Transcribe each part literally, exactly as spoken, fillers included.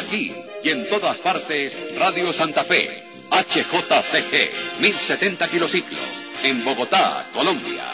Aquí y en todas partes, Radio Santa Fe, H J C G, mil setenta kilociclos, en Bogotá, Colombia.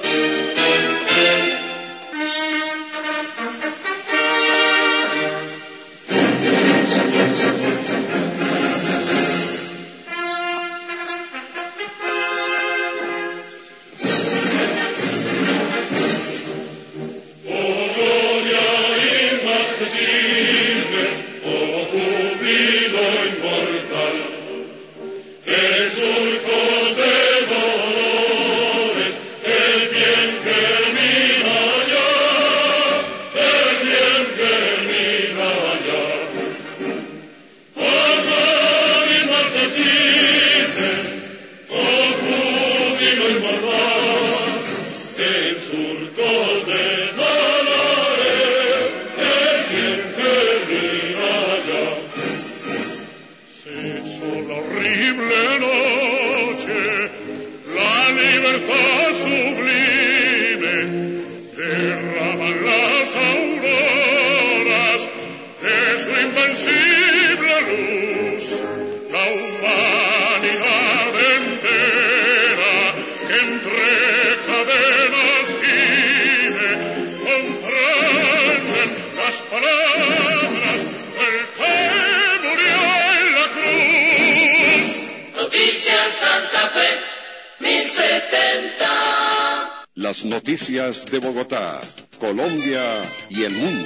Las noticias de Bogotá, Colombia y el mundo.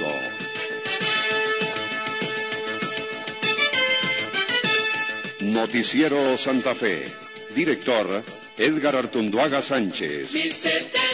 Noticiero Santa Fe. Director Edgar Artunduaga Sánchez.